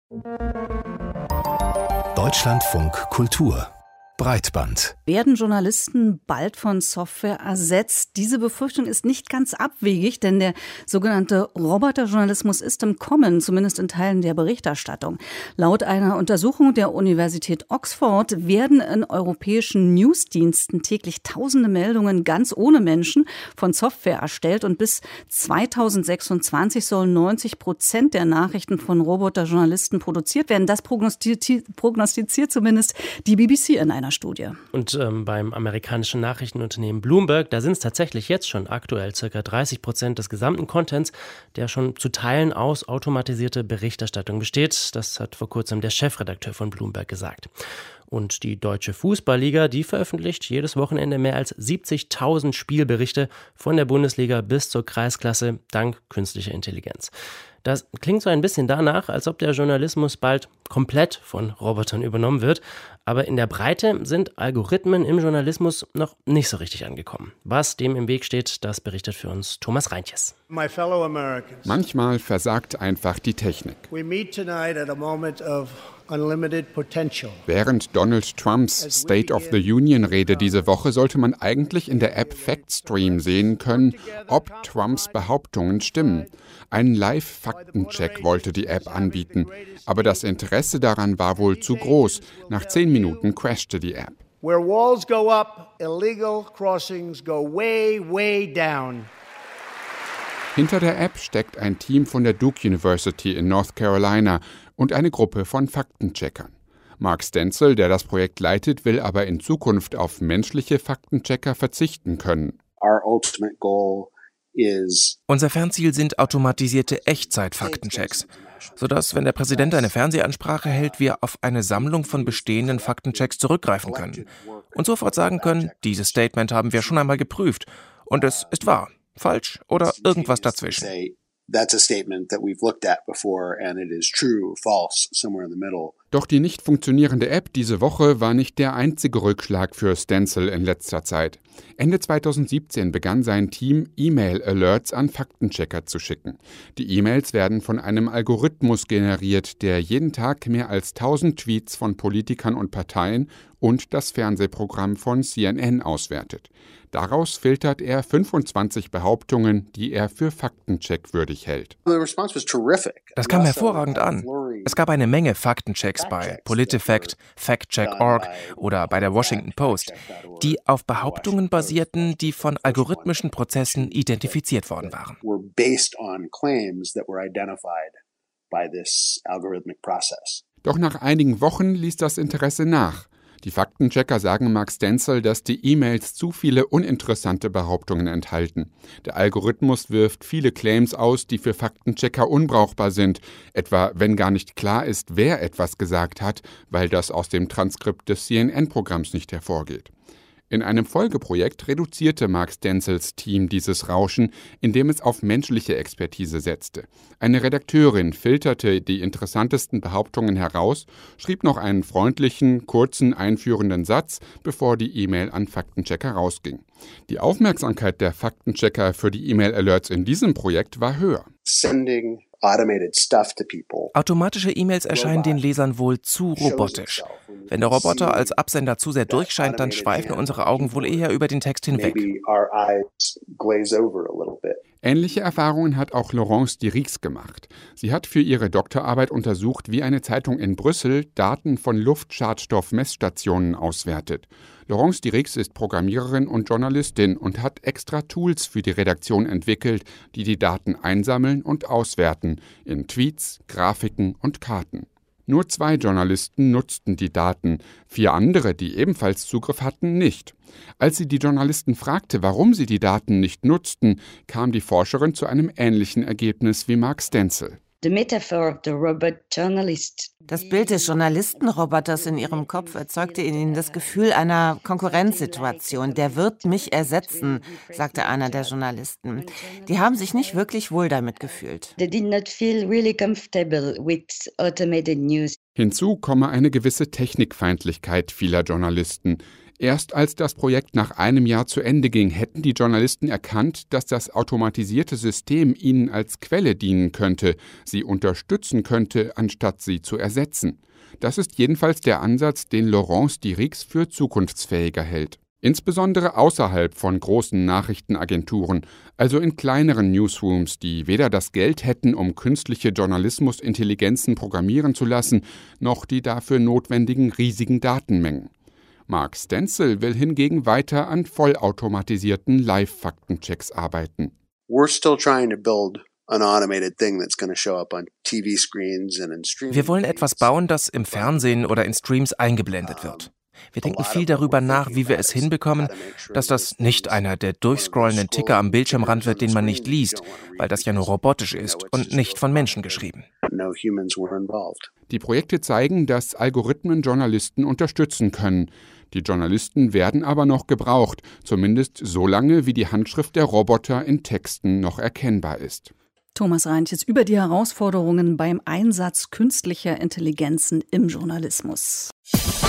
Deutschlandfunk Kultur Breitband. Werden Journalisten bald von Software ersetzt? Diese Befürchtung ist nicht ganz abwegig, denn der sogenannte Roboterjournalismus ist im Kommen, zumindest in Teilen der Berichterstattung. Laut einer Untersuchung der Universität Oxford werden in europäischen Newsdiensten täglich tausende Meldungen ganz ohne Menschen von Software erstellt und bis 2026 sollen 90% der Nachrichten von Roboterjournalisten produziert werden. Das prognostiziert zumindest die BBC in einer Studie. Und beim amerikanischen Nachrichtenunternehmen Bloomberg, da sind es tatsächlich jetzt schon aktuell ca. 30% des gesamten Contents, der schon zu Teilen aus automatisierte Berichterstattung besteht. Das hat vor kurzem der Chefredakteur von Bloomberg gesagt. Und die Deutsche Fußballliga, die veröffentlicht jedes Wochenende mehr als 70.000 Spielberichte von der Bundesliga bis zur Kreisklasse dank künstlicher Intelligenz. Das klingt so ein bisschen danach, als ob der Journalismus bald komplett von Robotern übernommen wird. Aber in der Breite sind Algorithmen im Journalismus noch nicht so richtig angekommen. Was dem im Weg steht, das berichtet für uns Thomas Reintjes. Manchmal versagt einfach die Technik. Während Donald Trumps State of the Union-Rede diese Woche sollte man eigentlich in der App Factstream sehen können, ob Trumps Behauptungen stimmen. Einen Live-Faktencheck wollte die App anbieten, aber das Interesse daran war wohl zu groß. Nach 10 Minuten crashte die App. Where walls go up, illegal crossings go way, way down. Hinter der App steckt ein Team von der Duke University in North Carolina und eine Gruppe von Faktencheckern. Mark Stenzel, der das Projekt leitet, will aber in Zukunft auf menschliche Faktenchecker verzichten können. Unser Fernziel sind automatisierte Echtzeit-Faktenchecks, sodass, wenn der Präsident eine Fernsehansprache hält, wir auf eine Sammlung von bestehenden Faktenchecks zurückgreifen können und sofort sagen können, dieses Statement haben wir schon einmal geprüft und es ist wahr, falsch oder irgendwas dazwischen. Doch die nicht funktionierende App diese Woche war nicht der einzige Rückschlag für Stenzel in letzter Zeit. Ende 2017 begann sein Team, E-Mail-Alerts an Faktenchecker zu schicken. Die E-Mails werden von einem Algorithmus generiert, der jeden Tag mehr als 1000 Tweets von Politikern und Parteien und das Fernsehprogramm von CNN auswertet. Daraus filtert er 25 Behauptungen, die er für faktencheckwürdig hält. Das kam hervorragend an. Es gab eine Menge Faktenchecks bei PolitiFact, FactCheck.org oder bei der Washington Post, die auf Behauptungen basierten, die von algorithmischen Prozessen identifiziert worden waren. Doch nach einigen Wochen ließ das Interesse nach. Die Faktenchecker sagen Mark Stenzel, dass die E-Mails zu viele uninteressante Behauptungen enthalten. Der Algorithmus wirft viele Claims aus, die für Faktenchecker unbrauchbar sind, etwa wenn gar nicht klar ist, wer etwas gesagt hat, weil das aus dem Transkript des CNN-Programms nicht hervorgeht. In einem Folgeprojekt reduzierte Mark Stenzels Team dieses Rauschen, indem es auf menschliche Expertise setzte. Eine Redakteurin filterte die interessantesten Behauptungen heraus, schrieb noch einen freundlichen, kurzen, einführenden Satz, bevor die E-Mail an Faktenchecker rausging. Die Aufmerksamkeit der Faktenchecker für die E-Mail-Alerts in diesem Projekt war höher. Automatische E-Mails erscheinen den Lesern wohl zu robotisch. Wenn der Roboter als Absender zu sehr durchscheint, dann schweifen unsere Augen wohl eher über den Text hinweg. Ähnliche Erfahrungen hat auch Laurence Dirix gemacht. Sie hat für ihre Doktorarbeit untersucht, wie eine Zeitung in Brüssel Daten von Luftschadstoffmessstationen auswertet. Laurence Dirix ist Programmiererin und Journalistin und hat extra Tools für die Redaktion entwickelt, die die Daten einsammeln und auswerten, in Tweets, Grafiken und Karten. Nur 2 Journalisten nutzten die Daten, 4 andere, die ebenfalls Zugriff hatten, nicht. Als sie die Journalisten fragte, warum sie die Daten nicht nutzten, kam die Forscherin zu einem ähnlichen Ergebnis wie Mark Stenzel. Das Bild des Journalistenroboters in ihrem Kopf erzeugte in ihnen das Gefühl einer Konkurrenzsituation. Der wird mich ersetzen, sagte einer der Journalisten. Die haben sich nicht wirklich wohl damit gefühlt. Hinzu komme eine gewisse Technikfeindlichkeit vieler Journalisten. Erst als das Projekt nach einem Jahr zu Ende ging, hätten die Journalisten erkannt, dass das automatisierte System ihnen als Quelle dienen könnte, sie unterstützen könnte, anstatt sie zu ersetzen. Das ist jedenfalls der Ansatz, den Laurence Dirix für zukunftsfähiger hält. Insbesondere außerhalb von großen Nachrichtenagenturen, also in kleineren Newsrooms, die weder das Geld hätten, um künstliche Journalismusintelligenzen programmieren zu lassen, noch die dafür notwendigen riesigen Datenmengen. Mark Stenzel will hingegen weiter an vollautomatisierten Live-Faktenchecks arbeiten. We're still trying to build an automated thing that's going to show up on TV screens and in streaming. Wir wollen etwas bauen, das im Fernsehen oder in Streams eingeblendet wird. Wir denken viel darüber nach, wie wir es hinbekommen, dass das nicht einer der durchscrollenden Ticker am Bildschirmrand wird, den man nicht liest, weil das ja nur robotisch ist und nicht von Menschen geschrieben. Die Projekte zeigen, dass Algorithmen Journalisten unterstützen können. Die Journalisten werden aber noch gebraucht, zumindest so lange, wie die Handschrift der Roboter in Texten noch erkennbar ist. Thomas Reintjes über die Herausforderungen beim Einsatz künstlicher Intelligenzen im Journalismus.